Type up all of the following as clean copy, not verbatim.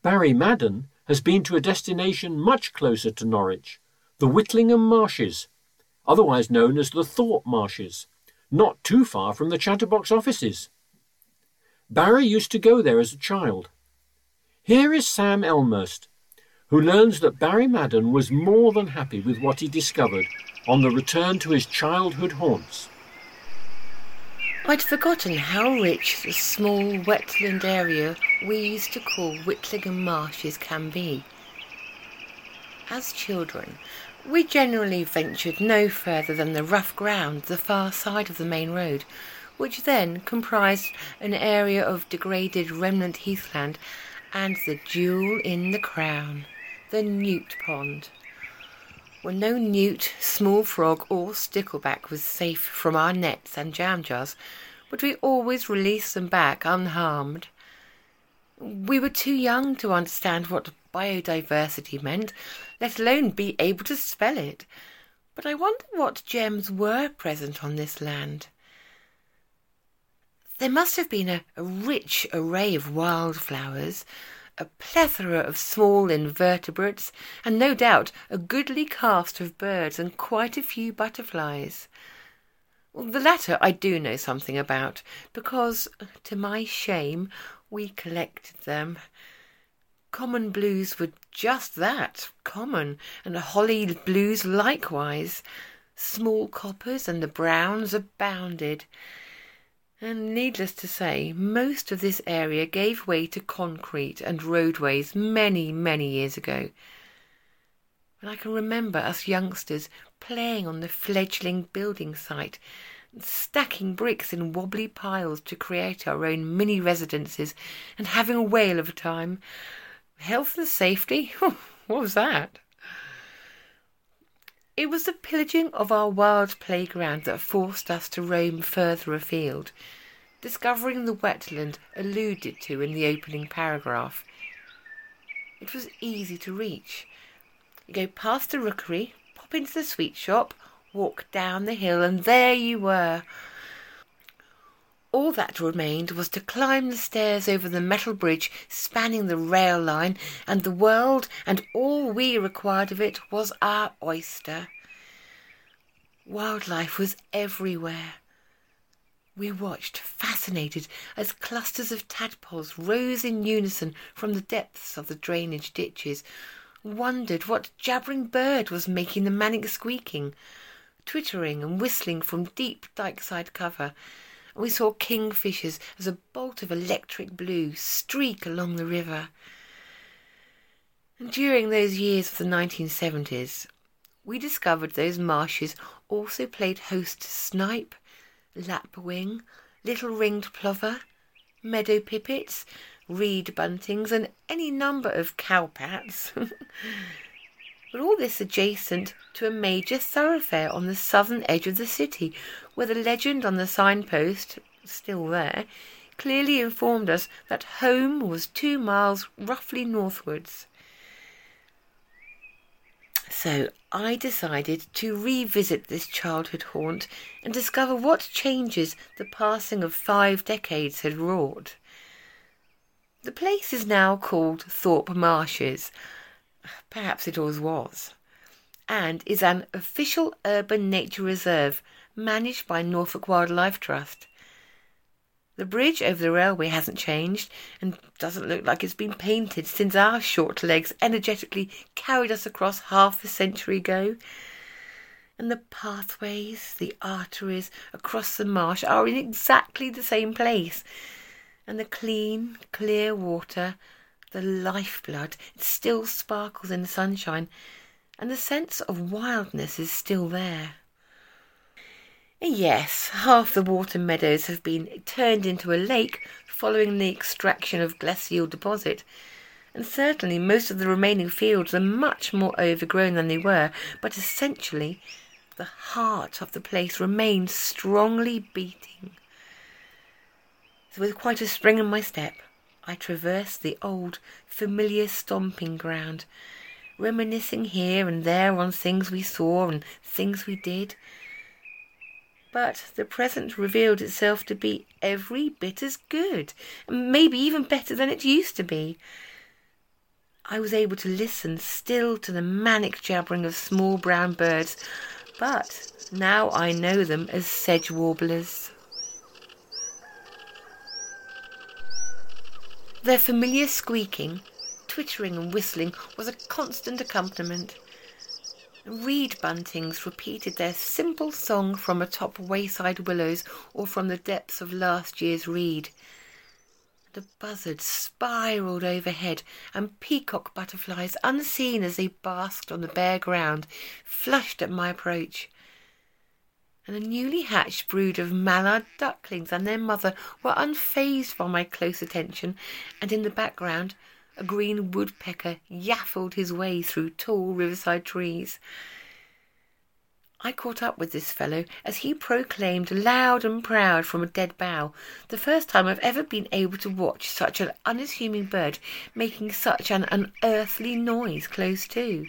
Barry Madden has been to a destination much closer to Norwich, the Whitlingham Marshes, otherwise known as the Thorpe Marshes, not too far from the Chatterbox offices. Barry used to go there as a child. Here is Sam Elmhurst, who learns that Barry Madden was more than happy with what he discovered on the return to his childhood haunts. I'd forgotten how rich the small wetland area we used to call Whitlingham Marshes can be. As children, we generally ventured no further than the rough ground the far side of the main road, which then comprised an area of degraded remnant heathland and the jewel in the crown, the newt pond. When no newt, small frog or stickleback was safe from our nets and jam jars, but we always released them back unharmed. We were too young to understand what biodiversity meant, let alone be able to spell it. But I wonder what gems were present on this land. There must have been a rich array of wildflowers, a plethora of small invertebrates, and no doubt a goodly cast of birds and quite a few butterflies. The latter I do know something about, because, to my shame, we collected them. Common blues were just that, common, and holly blues likewise. Small coppers and the browns abounded. And needless to say, most of this area gave way to concrete and roadways many, many years ago. And I can remember us youngsters playing on the fledgling building site, stacking bricks in wobbly piles to create our own mini residences and having a whale of a time. Health and safety? What was that? It was the pillaging of our wild playground that forced us to roam further afield, discovering the wetland alluded to in the opening paragraph. It was easy to reach. You go past the rookery, pop into the sweet shop, walk down the hill, and there you were. All that remained was to climb the stairs over the metal bridge spanning the rail line, and the world and all we required of it was our oyster. Wildlife was everywhere. We watched, fascinated, as clusters of tadpoles rose in unison from the depths of the drainage ditches, wondered what jabbering bird was making the manic squeaking, twittering and whistling from deep dykeside cover. We saw kingfishers as a bolt of electric blue streak along the river. And during those years of the 1970s, we discovered those marshes also played host to snipe, lapwing, little ringed plover, meadow pipits, reed buntings, and any number of cowpats. But all this adjacent to a major thoroughfare on the southern edge of the city, where the legend on the signpost, still there, clearly informed us that home was 2 miles roughly northwards. So I decided to revisit this childhood haunt and discover what changes the passing of 5 decades had wrought. The place is now called Thorpe Marshes, perhaps it always was, and is an official urban nature reserve managed by Norfolk Wildlife Trust. The bridge over the railway hasn't changed and doesn't look like it's been painted since our short legs energetically carried us across half a century ago. And the pathways, the arteries across the marsh are in exactly the same place. And the clean, clear water, the lifeblood, it still sparkles in the sunshine, and the sense of wildness is still there. Yes, half the water meadows have been turned into a lake following the extraction of glacial deposit, and certainly most of the remaining fields are much more overgrown than they were, but essentially the heart of the place remains strongly beating. So with quite a spring in my step, I traversed the old, familiar stomping ground, reminiscing here and there on things we saw and things we did. But the present revealed itself to be every bit as good, maybe even better than it used to be. I was able to listen still to the manic jabbering of small brown birds, but now I know them as sedge warblers. Their familiar squeaking, twittering and whistling was a constant accompaniment. Reed buntings repeated their simple song from atop wayside willows or from the depths of last year's reed. The buzzards spiralled overhead, and peacock butterflies, unseen as they basked on the bare ground, flushed at my approach. And a newly hatched brood of mallard ducklings and their mother were unfazed by my close attention, and in the background a green woodpecker yaffled his way through tall riverside trees. I caught up with this fellow as he proclaimed loud and proud from a dead bough, the first time I've ever been able to watch such an unassuming bird making such an unearthly noise close to.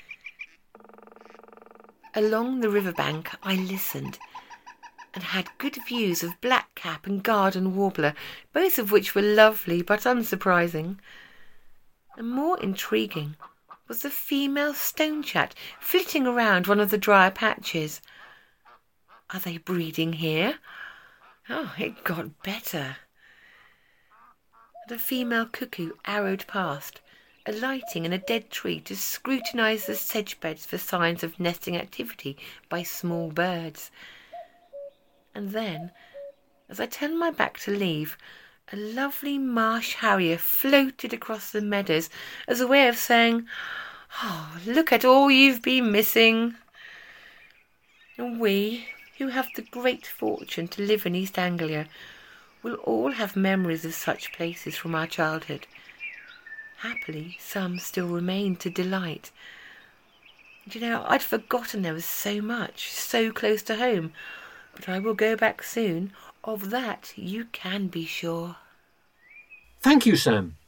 Along the riverbank I listened, and had good views of blackcap and garden warbler, both of which were lovely but unsurprising. And more intriguing was the female stonechat flitting around one of the drier patches. Are they breeding here? Oh, it got better. The female cuckoo arrowed past, alighting in a dead tree to scrutinise the sedge beds for signs of nesting activity by small birds. And then, as I turned my back to leave, a lovely marsh harrier floated across the meadows as a way of saying, "Oh, look at all you've been missing." And we, who have the great fortune to live in East Anglia, will all have memories of such places from our childhood. Happily, some still remain to delight. Do you know, I'd forgotten there was so much, so close to home, but I will go back soon. Of that you can be sure. Thank you, Sam.